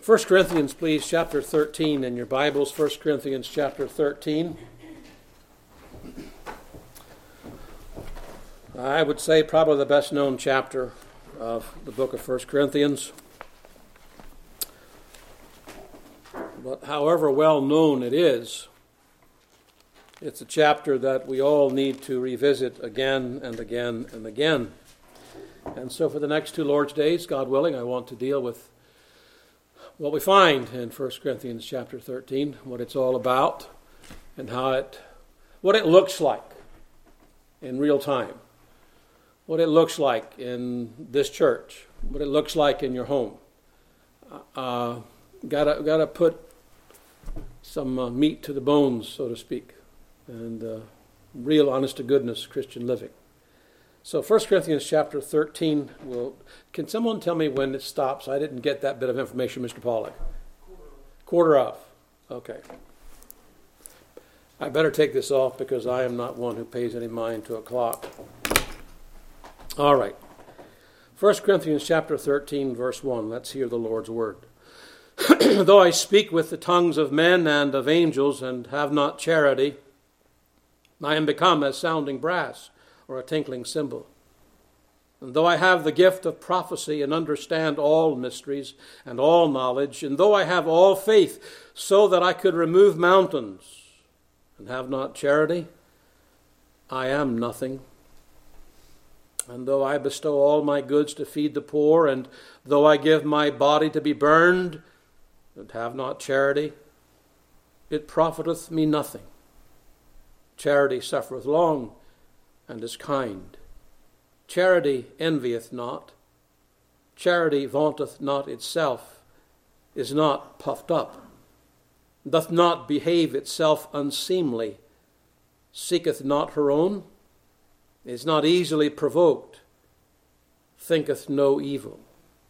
1 Corinthians, please, chapter 13 in your Bibles, 1 Corinthians chapter 13. I would say probably the best known chapter of the book of 1 Corinthians. But however well known it is, it's a chapter that we all need to revisit again and again and again. And so for the next two Lord's Days, God willing, I want to deal with what we find in 1 Corinthians chapter 13, what it's all about, and what it looks like in real time, what it looks like in this church, what it looks like in your home. Gotta put some meat to the bones, so to speak, and real honest-to-goodness Christian living. So 1 Corinthians chapter 13, can someone tell me when it stops? I didn't get that bit of information, Mr. Pollack. Quarter of. Okay. I better take this off because I am not one who pays any mind to a clock. All right. 1 Corinthians chapter 13, verse 1. Let's hear the Lord's word. Though I speak with the tongues of men and of angels and have not charity, I am become as sounding brass or a tinkling cymbal. And though I have the gift of prophecy and understand all mysteries and all knowledge, and though I have all faith so that I could remove mountains and have not charity, I am nothing. And though I bestow all my goods to feed the poor, and though I give my body to be burned and have not charity, it profiteth me nothing. Charity suffereth long and is kind. Charity envieth not. Charity vaunteth not itself, is not puffed up, doth not behave itself unseemly, seeketh not her own, is not easily provoked, thinketh no evil,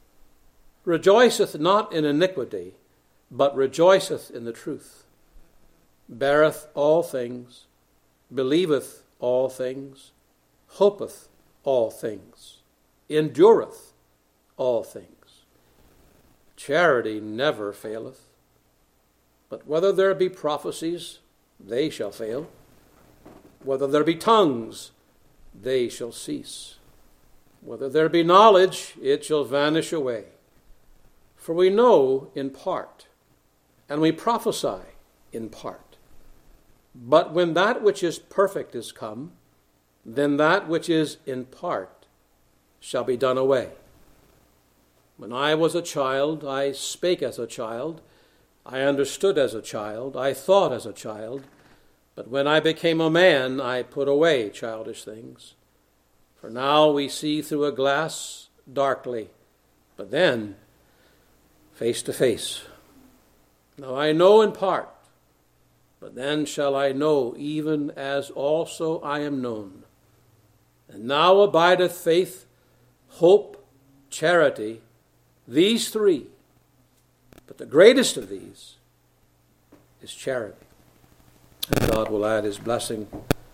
rejoiceth not in iniquity, but rejoiceth in the truth, beareth all things, believeth all things, hopeth all things, endureth all things. Charity never faileth. But whether there be prophecies, they shall fail. Whether there be tongues, they shall cease. Whether there be knowledge, it shall vanish away. For we know in part, and we prophesy in part. But when that which is perfect is come, then that which is in part shall be done away. When I was a child, I spake as a child, I understood as a child, I thought as a child, but when I became a man, I put away childish things. For now we see through a glass darkly, but then face to face. Now I know in part, but then shall I know, even as also I am known. And now abideth faith, hope, charity, these three. But the greatest of these is charity. And God will add his blessing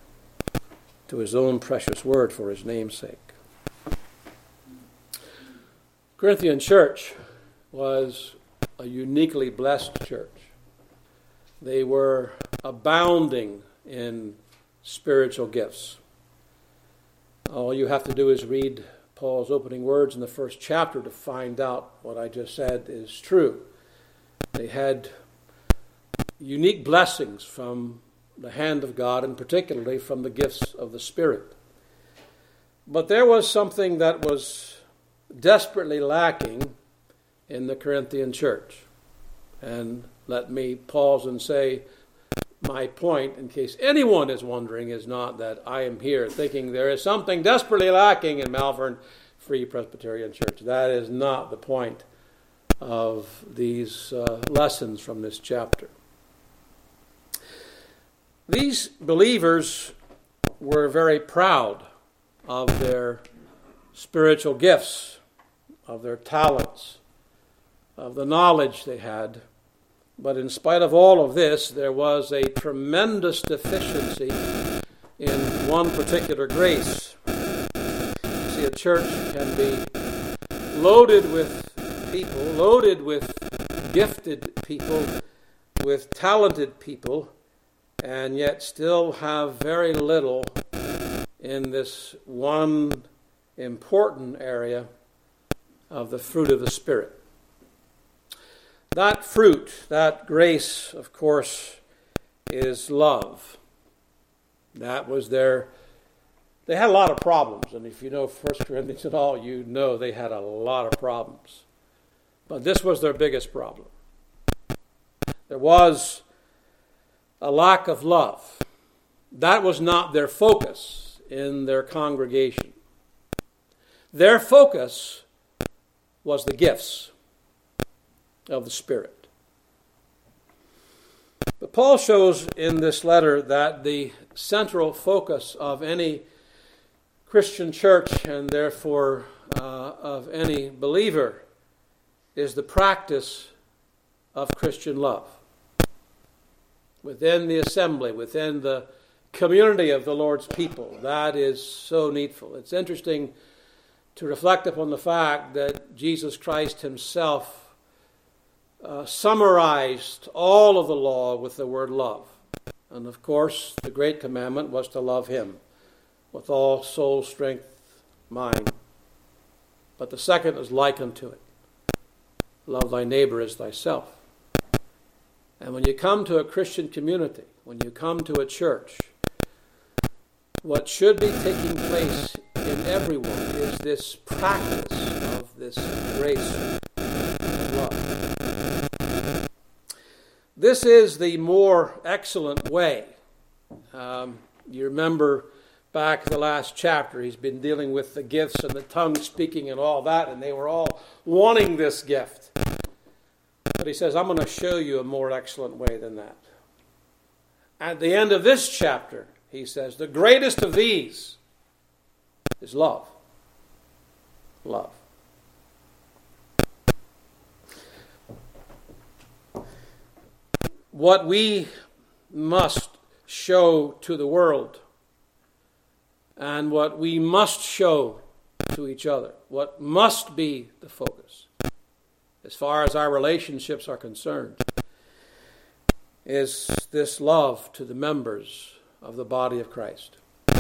to his own precious word for his name's sake. Corinthian church was a uniquely blessed church. They were abounding in spiritual gifts. All you have to do is read Paul's opening words in the first chapter to find out what I just said is true. They had unique blessings from the hand of God, and particularly from the gifts of the Spirit. But there was something that was desperately lacking in the Corinthian church. And let me pause and say my point, in case anyone is wondering, is not that I am here thinking there is something desperately lacking in Malvern Free Presbyterian Church. That is not the point of these lessons from this chapter. These believers were very proud of their spiritual gifts, of their talents, of the knowledge they had. But in spite of all of this, there was a tremendous deficiency in one particular grace. You see, a church can be loaded with people, loaded with gifted people, with talented people, and yet still have very little in this one important area of the fruit of the Spirit. That fruit, that grace, of course, is love. That was they had a lot of problems, and if you know 1 Corinthians at all, you know they had a lot of problems. But this was their biggest problem. There was a lack of love. That was not their focus in their congregation. Their focus was the gifts of the Spirit. But Paul shows in this letter that the central focus of any Christian church, and therefore of any believer, is the practice of Christian love. Within the assembly, within the community of the Lord's people, that is so needful. It's interesting to reflect upon the fact that Jesus Christ himself summarized all of the law with the word love. And of course, the great commandment was to love him with all soul, strength, mind. But the second is like unto it. Love thy neighbor as thyself. And when you come to a Christian community, when you come to a church, what should be taking place in everyone is this practice of this grace of love. This is the more excellent way. You remember back the last chapter, he's been dealing with the gifts and the tongue speaking and all that, and they were all wanting this gift. But he says, I'm going to show you a more excellent way than that. At the end of this chapter, he says, the greatest of these is love. Love. What we must show to the world, and what we must show to each other, what must be the focus, as far as our relationships are concerned, is this love to the members of the body of Christ.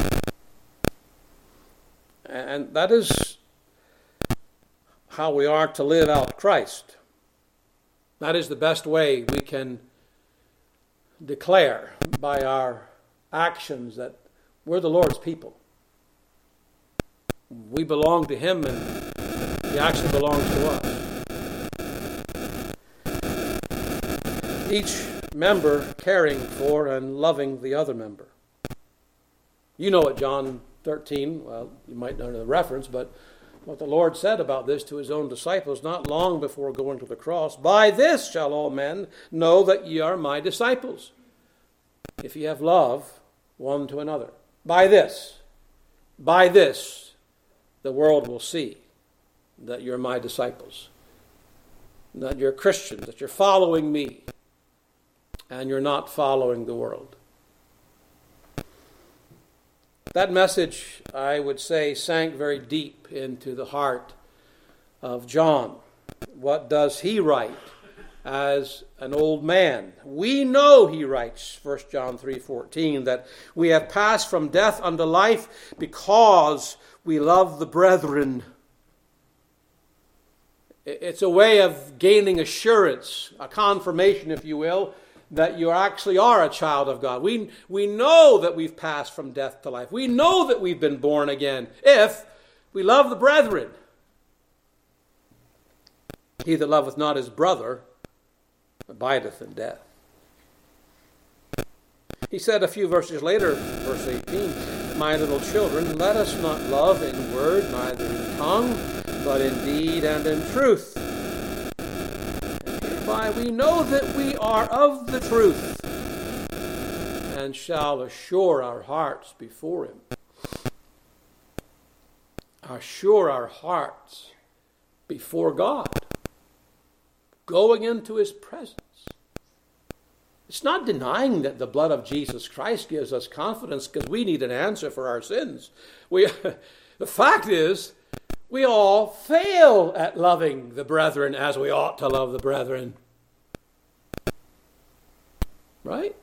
And that is how we are to live out Christ. That is the best way we can declare by our actions that we're the Lord's people. We belong to him, and the action belongs to us. Each member caring for and loving the other member. You know what John 13, well, you might know the reference, but what the Lord said about this to his own disciples not long before going to the cross. By this shall all men know that ye are my disciples, if ye have love one to another. By this, the world will see that you're my disciples, that you're Christians, that you're following me, and you're not following the world. That message, I would say, sank very deep into the heart of John. What does he write as an old man? We know, he writes, 1 John 3:14, that we have passed from death unto life because we love the brethren. It's a way of gaining assurance, a confirmation, if you will, that you actually are a child of God. We know that we've passed from death to life. We know that we've been born again if we love the brethren. He that loveth not his brother abideth in death. He said a few verses later, verse 18, my little children, let us not love in word, neither in tongue, but in deed and in truth. Hereby we know that we are of the truth, and shall assure our hearts before him. Assure our hearts before God, going into his presence. It's not denying that the blood of Jesus Christ gives us confidence, because we need an answer for our sins. The fact is, we all fail at loving the brethren as we ought to love the brethren. Right?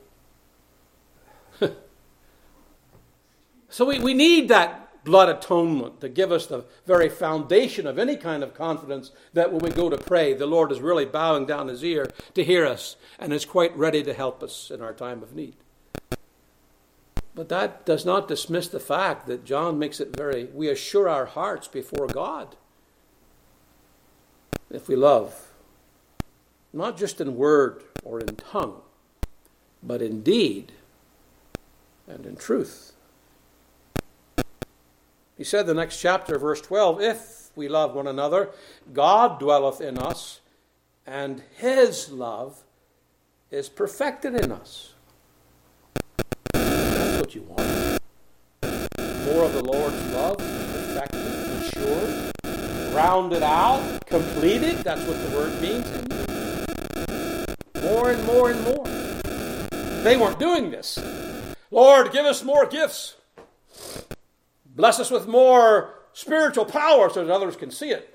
So we need that blood atonement to give us the very foundation of any kind of confidence that when we go to pray, the Lord is really bowing down his ear to hear us and is quite ready to help us in our time of need. But that does not dismiss the fact that John makes it we assure our hearts before God if we love, not just in word or in tongue, but in deed and in truth. He said in the next chapter, verse 12, if we love one another, God dwelleth in us, and his love is perfected in us. That's what you want. More of the Lord's love, perfected, matured, rounded out, completed. That's what the word means. More and more and more. They weren't doing this. Lord, give us more gifts. Bless us with more spiritual power so that others can see it.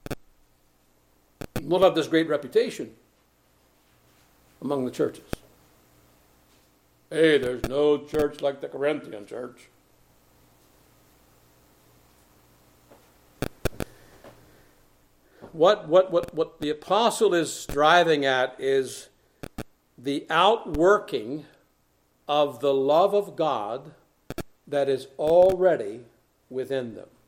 We'll have this great reputation among the churches. Hey, there's no church like the Corinthian church. What the apostle is driving at is the outworking of the love of God that is already within them.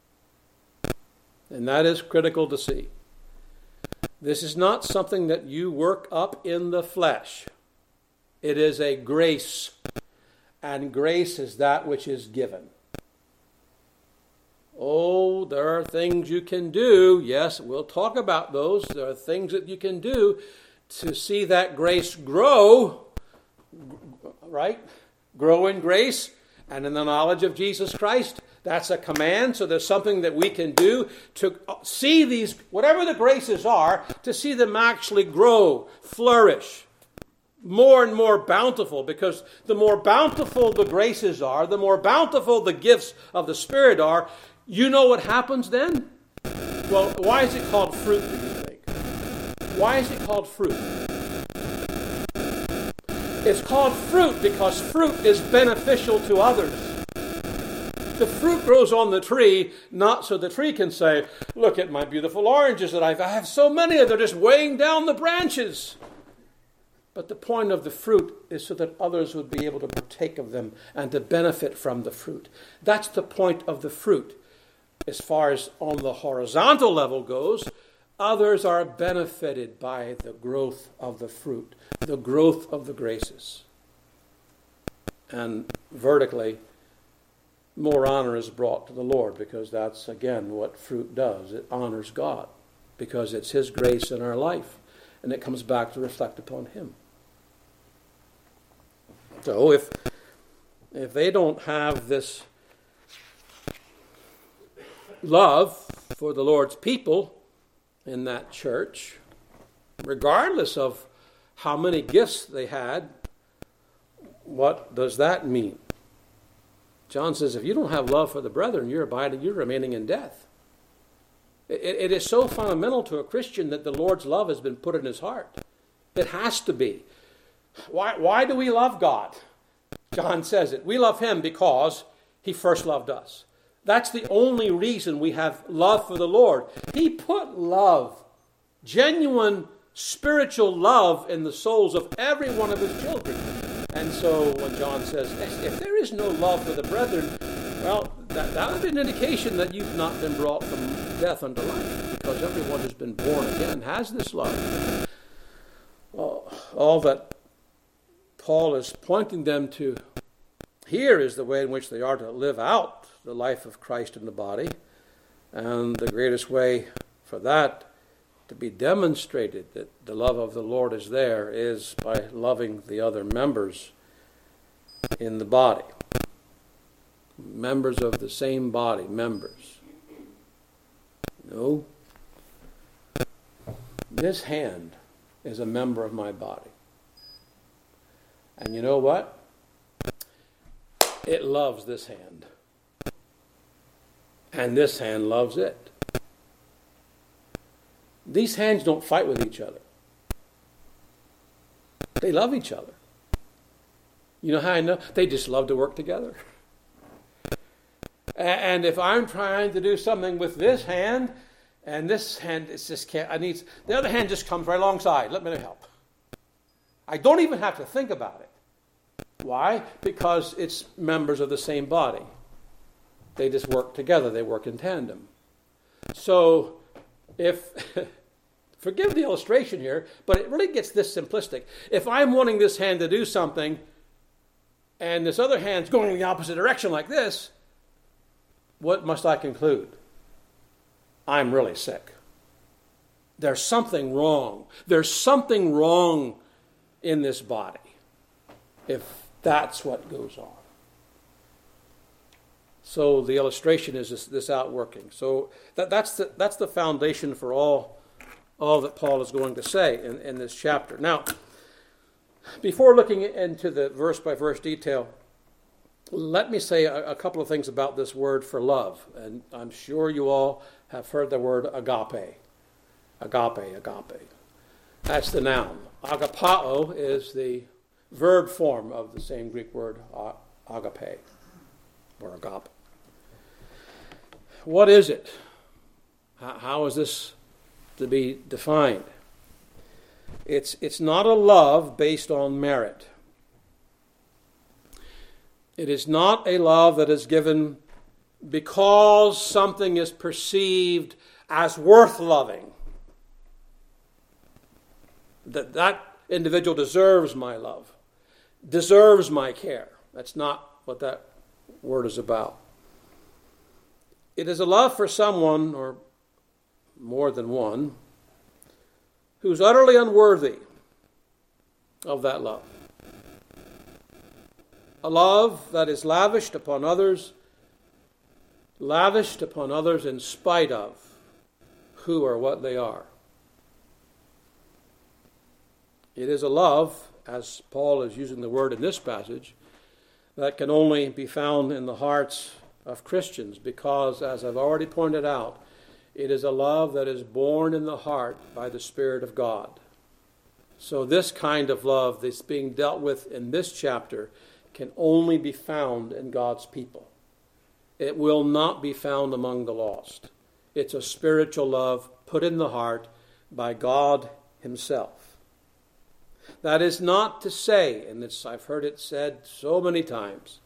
And that is critical to see. This is not something that you work up in the flesh. It is a grace, and grace is that which is given. Oh, there are things you can do. Yes, we'll talk about those. There are things that you can do to see that grace grow, right? Grow in grace and in the knowledge of Jesus Christ. That's a command. So there's something that we can do to see these, whatever the graces are, to see them actually grow, flourish, more and more bountiful. Because the more bountiful the graces are, the more bountiful the gifts of the Spirit are, you know what happens then? Well, why is it called fruit, do you think? Why is it called fruit? It's called fruit because fruit is beneficial to others. The fruit grows on the tree, not so the tree can say, look at my beautiful oranges that I have so many of them, they're just weighing down the branches. But the point of the fruit is so that others would be able to partake of them and to benefit from the fruit. That's the point of the fruit. As far as on the horizontal level goes, others are benefited by the growth of the fruit, the growth of the graces. And vertically, more honor is brought to the Lord, because that's, again, what fruit does. It honors God, because it's his grace in our life, and it comes back to reflect upon him. So if they don't have this love for the Lord's people in that church, regardless of how many gifts they had, what does that mean? John says, if you don't have love for the brethren, you're remaining in death. It is so fundamental to a Christian that the Lord's love has been put in his heart. It has to be. Why do we love God? John says it. We love him because he first loved us. That's the only reason we have love for the Lord. He put love, genuine spiritual love, in the souls of every one of his children. And so when John says, if there is no love for the brethren, well, that would be an indication that you've not been brought from death unto life, because everyone who's been born again has this love. Well, all that Paul is pointing them to here is the way in which they are to live out the life of Christ in the body. And the greatest way for that to be demonstrated, that the love of the Lord is there, is by loving the other members in the body. Members of the same body, members. No. This hand is a member of my body. And you know what? It loves this hand. And this hand loves it. These hands don't fight with each other. They love each other. You know how I know? They just love to work together. And if I'm trying to do something with this hand, and this hand is just can't, the other hand just comes right alongside. Let me help. I don't even have to think about it. Why? Because it's members of the same body. They just work together. They work in tandem. So if, forgive the illustration here, but it really gets this simplistic. If I'm wanting this hand to do something, and this other hand's going in the opposite direction like this, what must I conclude? I'm really sick. There's something wrong. There's something wrong in this body, if that's what goes on. So the illustration is this outworking. So that's the foundation for all that Paul is going to say in this chapter. Now, before looking into the verse-by-verse detail, let me say a couple of things about this word for love. And I'm sure you all have heard the word agape. Agape. That's the noun. Agapao is the verb form of the same Greek word agape, or agape. What is it? How is this to be defined? It's not a love based on merit. It is not a love that is given because something is perceived as worth loving. That individual deserves my love, deserves my care. That's not what that word is about. It is a love for someone, or more than one, who's utterly unworthy of that love. A love that is lavished upon others in spite of who or what they are. It is a love, as Paul is using the word in this passage, that can only be found in the hearts of Christians because, as I've already pointed out, it is a love that is born in the heart by the Spirit of God. So this kind of love that's being dealt with in this chapter can only be found in God's people. It will not be found among the lost. It's a spiritual love put in the heart by God Himself. That is not to say, and I've heard it said so many times,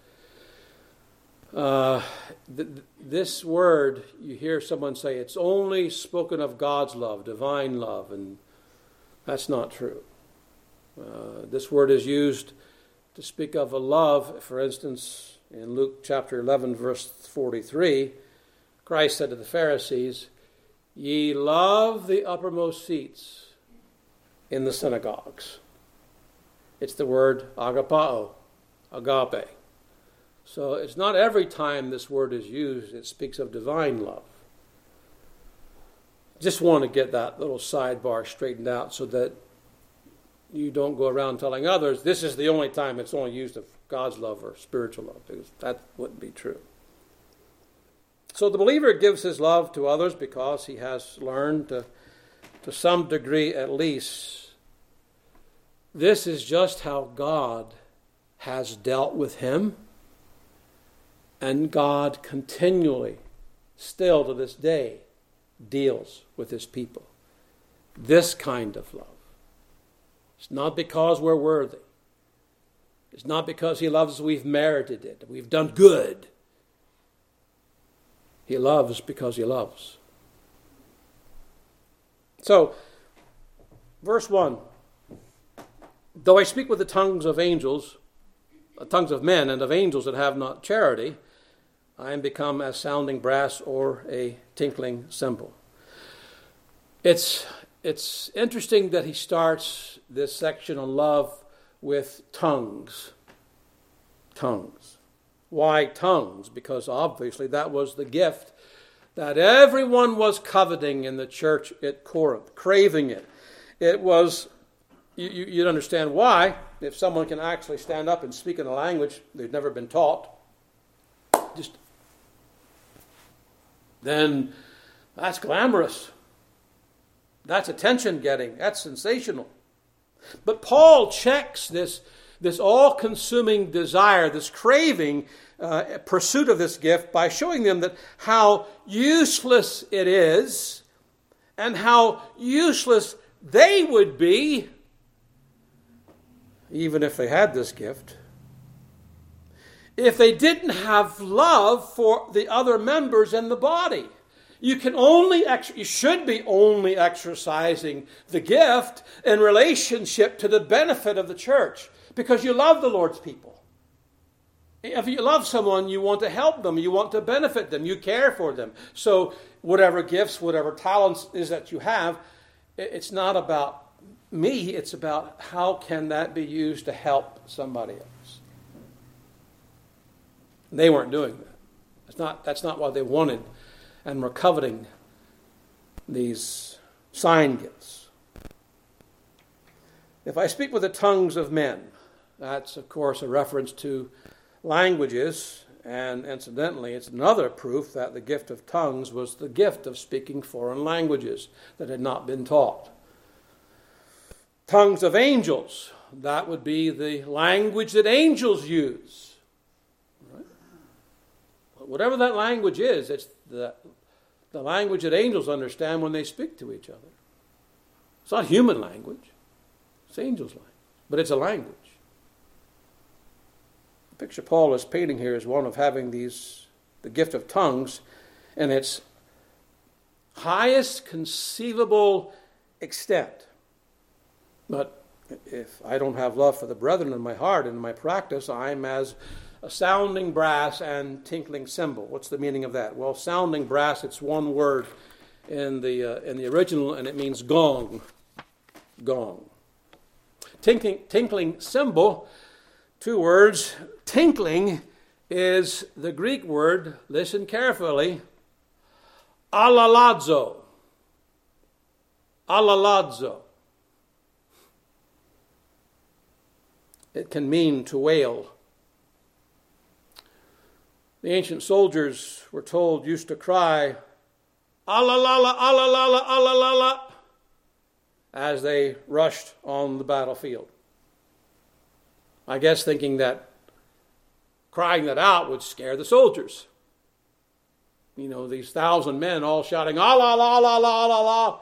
this word, you hear someone say, it's only spoken of God's love, divine love, and that's not true. This word is used to speak of a love, for instance, in Luke chapter 11, verse 43, Christ said to the Pharisees, "Ye love the uppermost seats in the synagogues." It's the word agapao, agape. So it's not every time this word is used, it speaks of divine love. Just want to get that little sidebar straightened out so that you don't go around telling others this is the only time it's only used of God's love or spiritual love, because that wouldn't be true. So the believer gives his love to others because he has learned to some degree at least, this is just how God has dealt with him, and God continually, still to this day, deals with his people. This kind of love. It's not because we're worthy. It's not because he loves we've merited it, we've done good. He loves because he loves. So, verse 1. Though I speak with the tongues of angels, tongues of men and of angels that have not charity, I am become as sounding brass or a tinkling cymbal. It's interesting that he starts this section on love with tongues. Tongues. Why tongues? Because obviously that was the gift that everyone was coveting in the church at Corinth, craving it. It was, you'd understand why, if someone can actually stand up and speak in a language they've never been taught, then that's glamorous. That's attention getting. That's sensational. But Paul checks this this all-consuming desire, this craving, pursuit of this gift by showing them that how useless it is and how useless they would be even if they had this gift, if they didn't have love for the other members in the body. You should be only exercising the gift in relationship to the benefit of the church because you love the Lord's people. If you love someone, you want to help them, you want to benefit them, you care for them. So whatever gifts, whatever talents is that you have, it's not about me, it's about how can that be used to help somebody else. They weren't doing that. That's not what they wanted and were coveting these sign gifts. If I speak with the tongues of men, that's of course a reference to languages, and incidentally it's another proof that the gift of tongues was the gift of speaking foreign languages that had not been taught. Tongues of angels, that would be the language that angels use. Right? Whatever that language is, it's the language that angels understand when they speak to each other. It's not human language. It's angels' language. But it's a language. The picture Paul is painting here is one of having the gift of tongues in its highest conceivable extent. But if I don't have love for the brethren in my heart and in my practice, I'm as a sounding brass and tinkling cymbal. What's the meaning of that? Well, sounding brass, it's one word in the original, and it means gong. Gong. Tinkling cymbal, two words. Tinkling is the Greek word, listen carefully, alalazo. Alalazo. It can mean to wail. The ancient soldiers, we're told, used to cry, alalala, alalala, alalala, as they rushed on the battlefield. I guess thinking that crying that out would scare the soldiers. You know, these 1,000 men all shouting, alalala, alalala.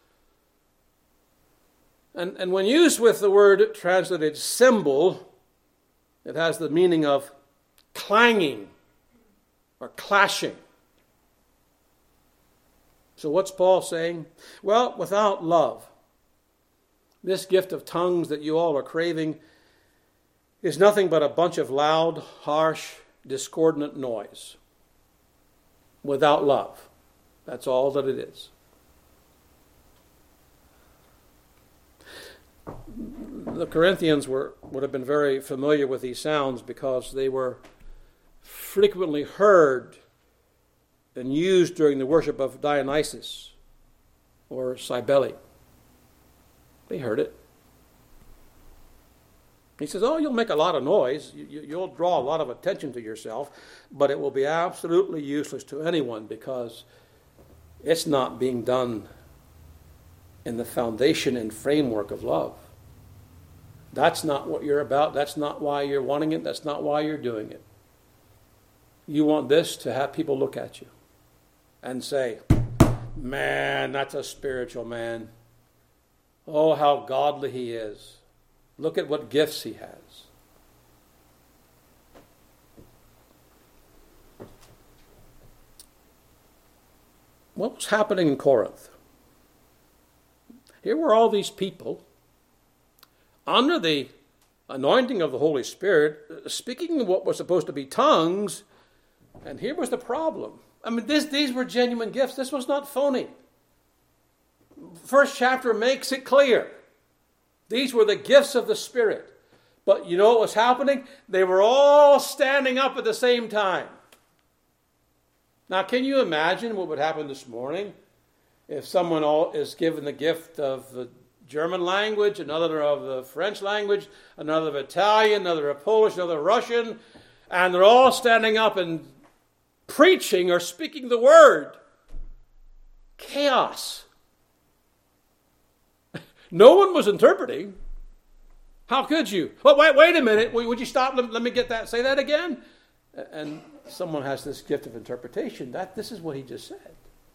And when used with the word translated cymbal, it has the meaning of clanging or clashing. So what's Paul saying? Well, without love, this gift of tongues that you all are craving is nothing but a bunch of loud, harsh, discordant noise. Without love. That's all that it is. The Corinthians would have been very familiar with these sounds because they were frequently heard and used during the worship of Dionysus or Cybele. They heard it. He says, you'll make a lot of noise. You'll draw a lot of attention to yourself, but it will be absolutely useless to anyone because it's not being done in the foundation and framework of love. That's not what you're about. That's not why you're wanting it. That's not why you're doing it. You want this to have people look at you and say, man, that's a spiritual man. Oh, how godly he is. Look at what gifts he has. What was happening in Corinth? Here were all these people under the anointing of the Holy Spirit, speaking what was supposed to be tongues, and here was the problem. I mean, these were genuine gifts. This was not phony. First chapter makes it clear. These were the gifts of the Spirit. But you know what was happening? They were all standing up at the same time. Now, can you imagine what would happen this morning if someone is given the gift of the German language, another of the French language, another of Italian, another of Polish, another of Russian, and they're all standing up and preaching or speaking the word? Chaos. No one was interpreting. How could you? Well, wait a minute. Would you stop? Let me get that. Say that again. And someone has this gift of interpretation. This is what he just said.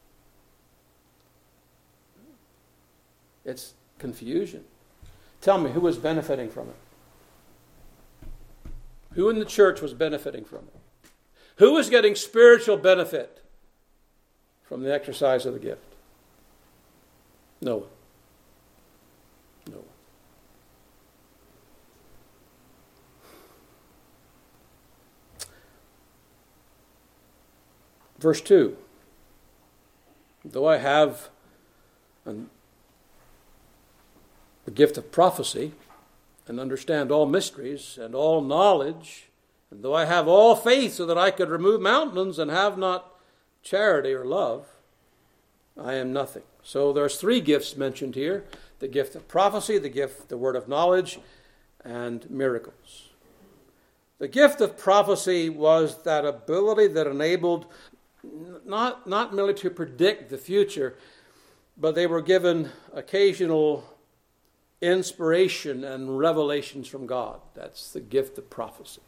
It's confusion. Tell me, who was benefiting from it? Who in the church was benefiting from it? Who was getting spiritual benefit from the exercise of the gift? No one. No one. Verse 2. Though I have the gift of prophecy, and understand all mysteries and all knowledge, and though I have all faith so that I could remove mountains and have not charity or love, I am nothing. So there's 3 gifts mentioned here: the gift of prophecy, the word of knowledge, and miracles. The gift of prophecy was that ability that enabled not merely to predict the future, but they were given occasional inspiration and revelations from God. That's the gift of prophecy.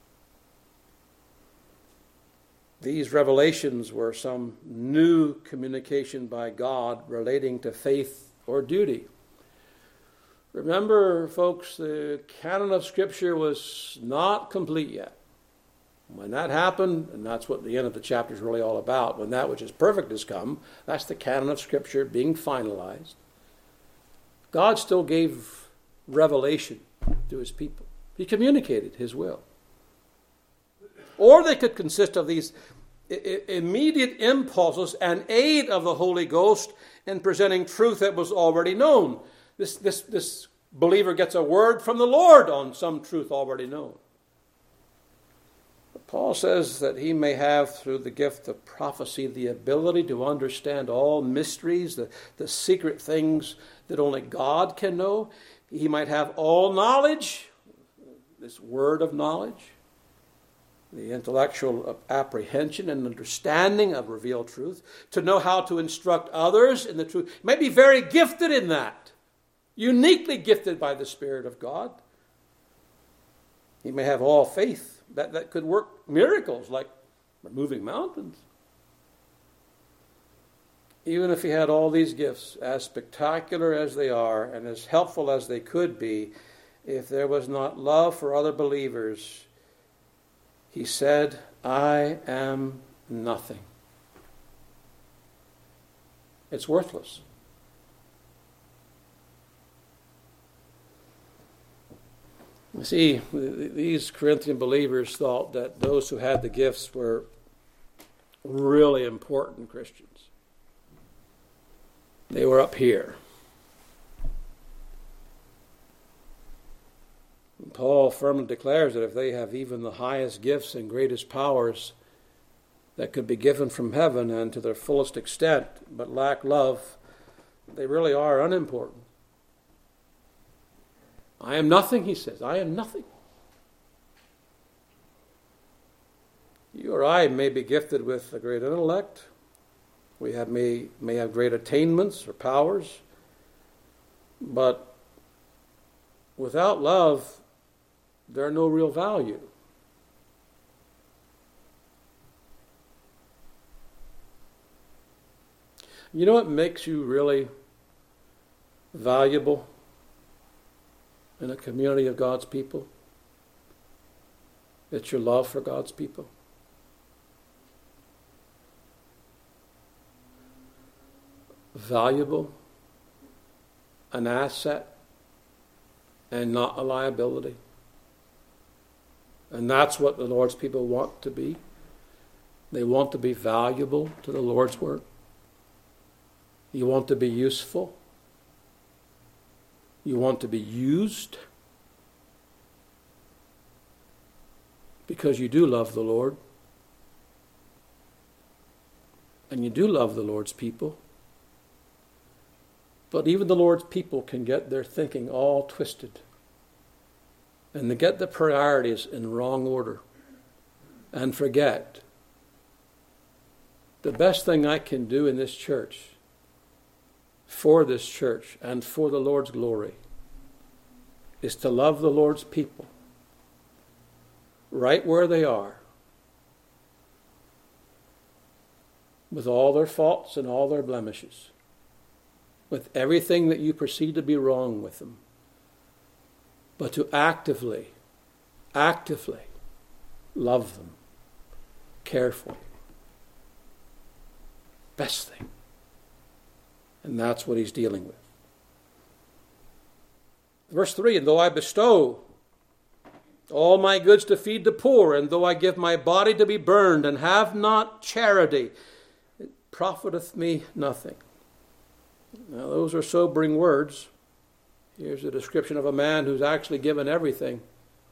These revelations were some new communication by God relating to faith or duty. Remember, folks, the canon of Scripture was not complete yet. When that happened, and that's what the end of the chapter is really all about, when that which is perfect has come, that's the canon of Scripture being finalized. God still gave revelation to his people. He communicated his will. Or they could consist of these immediate impulses and aid of the Holy Ghost in presenting truth that was already known. This believer gets a word from the Lord on some truth already known. But Paul says that he may have, through the gift of prophecy, the ability to understand all mysteries, the secret things that only God can know. He might have all knowledge, this word of knowledge, the intellectual apprehension and understanding of revealed truth, to know how to instruct others in the truth. He may be very gifted in that, uniquely gifted by the Spirit of God. He may have all faith that could work miracles like removing mountains. Even if he had all these gifts, as spectacular as they are and as helpful as they could be, if there was not love for other believers, he said, I am nothing. It's worthless. You see, these Corinthian believers thought that those who had the gifts were really important Christians. They were up here. And Paul firmly declares that if they have even the highest gifts and greatest powers that could be given from heaven and to their fullest extent, but lack love, they really are unimportant. I am nothing, he says. I am nothing. You or I may be gifted with a great intellect. We may have great attainments or powers. But without love, they're no real value. You know what makes you really valuable in a community of God's people? It's your love for God's people. Valuable, an asset, and not a liability. And that's what the Lord's people want to be. They want to be valuable to the Lord's work. You want to be useful. You want to be used. Because you do love the Lord. And you do love the Lord's people. But even the Lord's people can get their thinking all twisted. And they get the priorities in wrong order. And forget the best thing I can do in this church, for this church, and for the Lord's glory, is to love the Lord's people right where they are, with all their faults and all their blemishes, with everything that you perceive to be wrong with them, but to actively love them, care for them. Best thing. And that's what he's dealing with. Verse 3, and though I bestow all my goods to feed the poor, and though I give my body to be burned, and have not charity, it profiteth me nothing. Now those are sobering words. Here's a description of a man who's actually given everything,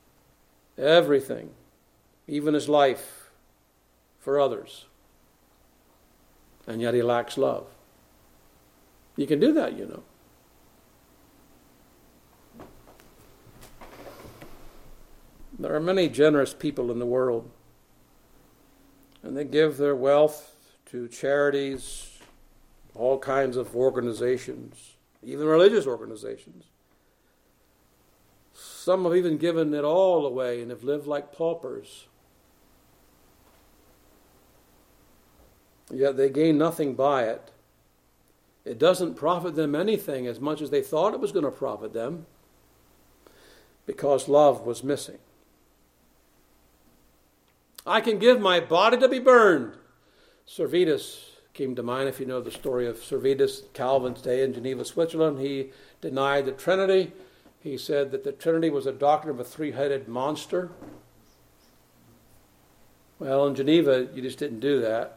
even his life, for others. And yet he lacks love. You can do that, you know. There are many generous people in the world, and they give their wealth to charities, all kinds of organizations, even religious organizations. Some have even given it all away and have lived like paupers. Yet they gain nothing by it. It doesn't profit them anything as much as they thought it was going to profit them, because love was missing. I can give my body to be burned. Servetus came to mind, if you know the story of Servetus, Calvin's day in Geneva, Switzerland. He denied the Trinity. He said that the Trinity was a doctrine of a three-headed monster. Well, in Geneva, you just didn't do that.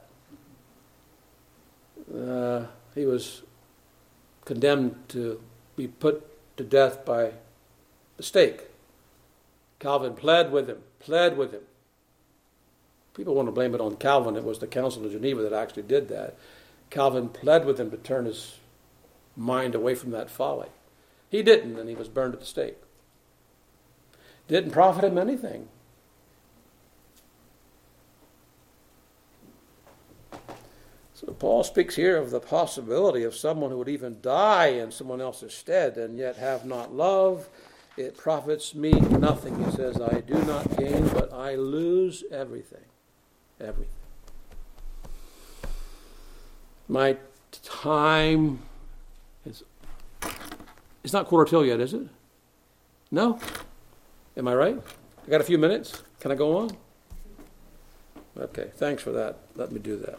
He was condemned to be put to death by the stake. Calvin pled with him. People want to blame it on Calvin. It was the Council of Geneva that actually did that. Calvin pled with him to turn his mind away from that folly. He didn't, and he was burned at the stake. Didn't profit him anything. So Paul speaks here of the possibility of someone who would even die in someone else's stead and yet have not love. It profits me nothing. He says, I do not gain, but I lose everything. Everything. My time is... It's not quarter till yet, is it? No? Am I right? I got a few minutes. Can I go on? Okay, thanks for that. Let me do that.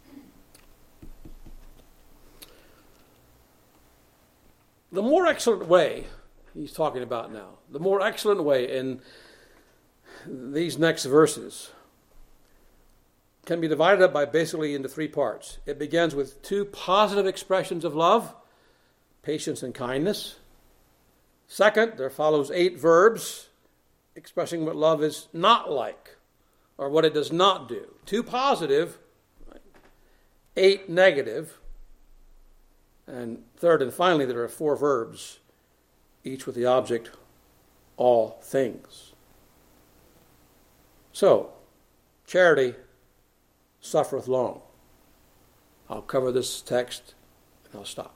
The more excellent way, he's talking about now, the more excellent way in these next verses can be divided up by basically into three parts. It begins with two positive expressions of love, patience and kindness. Second, there follows 8 verbs expressing what love is not like, or what it does not do. 2 positive, 8 negative. And third and finally, there are 4 verbs, each with the object, all things. So, charity suffereth long. I'll cover this text and I'll stop.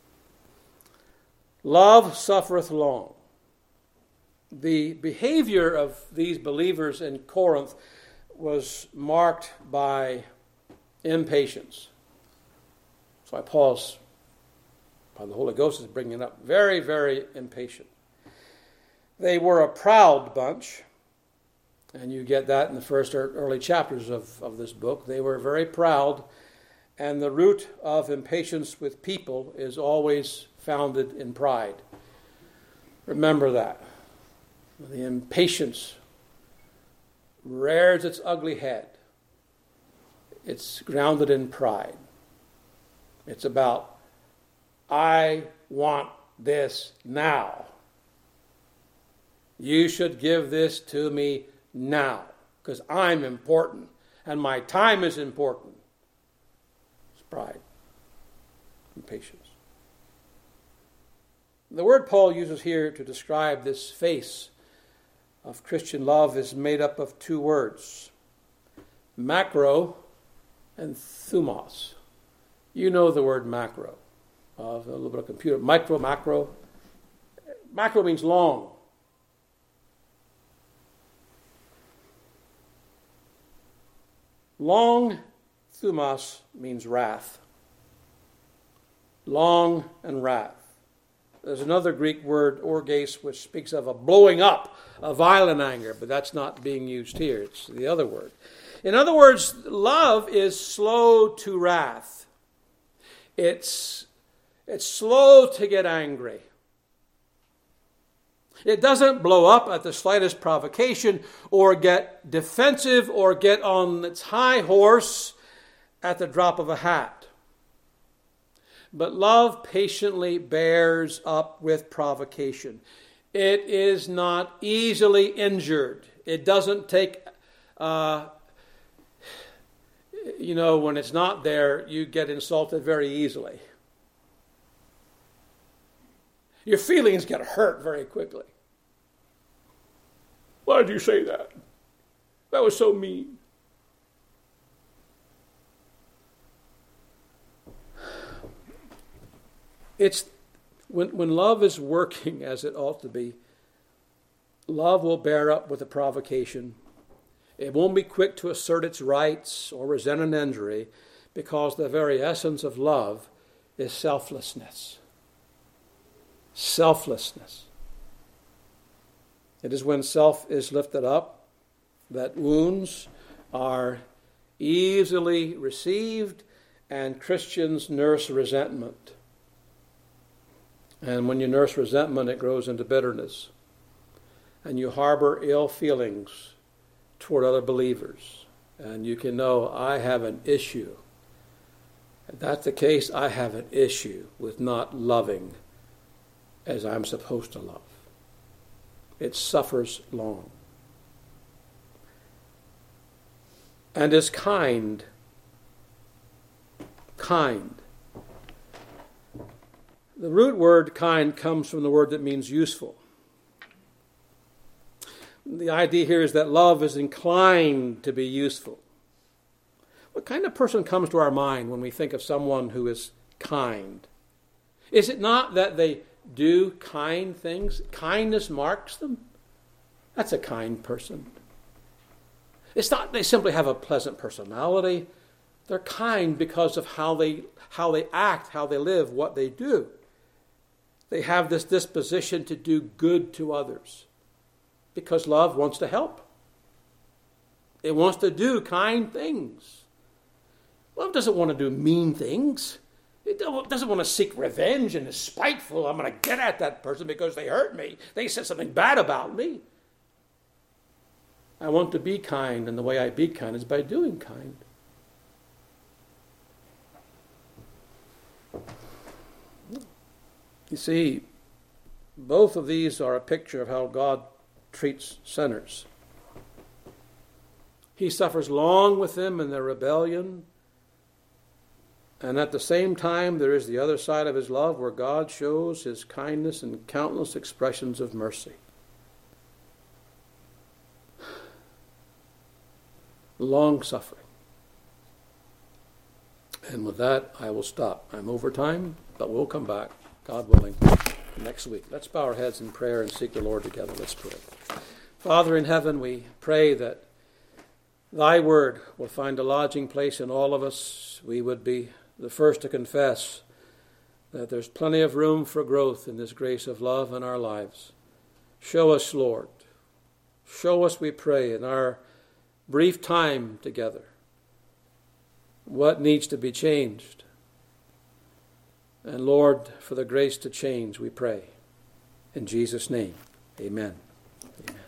Love suffereth long. The behavior of these believers in Corinth was marked by impatience. That's why Paul's, by the Holy Ghost, is bringing it up. Very, very impatient. They were a proud bunch, and you get that in the first early chapters of this book. They were very proud, and the root of impatience with people is always founded in pride. Remember that. The impatience rears its ugly head. It's grounded in pride. It's about, I want this now. You should give this to me now, because I'm important, and my time is important. It's pride, impatience. The word Paul uses here to describe this face of Christian love is made up of 2 words, macro and thumos. You know the word macro, of a little bit of computer. Macro. Macro means long. Long, thumos, means wrath. Long and wrath. There's another Greek word, orges, which speaks of a blowing up, a violent anger, but that's not being used here. It's the other word. In other words, love is slow to wrath. It's slow to get angry. It doesn't blow up at the slightest provocation or get defensive or get on its high horse at the drop of a hat. But love patiently bears up with provocation. It is not easily injured. It doesn't take, when it's not there, you get insulted very easily. Your feelings get hurt very quickly. Why did you say that? That was so mean. It's when love is working as it ought to be, love will bear up with the provocation. It won't be quick to assert its rights or resent an injury, because the very essence of love is selflessness. Selflessness. It is when self is lifted up that wounds are easily received and Christians nurse resentment. And when you nurse resentment, it grows into bitterness. And you harbor ill feelings toward other believers. And you can know, I have an issue. If that's the case, I have an issue with not loving as I'm supposed to love. It suffers long. And is kind. Kind. The root word kind comes from the word that means useful. The idea here is that love is inclined to be useful. What kind of person comes to our mind when we think of someone who is kind? Is it not that they do kind things? Kindness marks them. That's a kind person. It's not they simply have a pleasant personality. They're kind because of how they act, how they live, what they do. They have this disposition to do good to others because love wants to help. It wants to do kind things. Love doesn't want to do mean things. It doesn't want to seek revenge and is spiteful. I'm going to get at that person because they hurt me. They said something bad about me. I want to be kind, and the way I be kind is by doing kind. You see, both of these are a picture of how God treats sinners. He suffers long with them in their rebellion, and at the same time there is the other side of his love where God shows his kindness in countless expressions of mercy. Long suffering. And with that, I will stop. I'm over time, but we'll come back, God willing, next week. Let's bow our heads in prayer and seek the Lord together. Let's pray. Father in heaven, we pray that thy word will find a lodging place in all of us. We would be the first to confess that there's plenty of room for growth in this grace of love in our lives. Show us, Lord. Show us, we pray, in our brief time together, what needs to be changed. And Lord, for the grace to change, we pray. In Jesus' name, amen. Amen.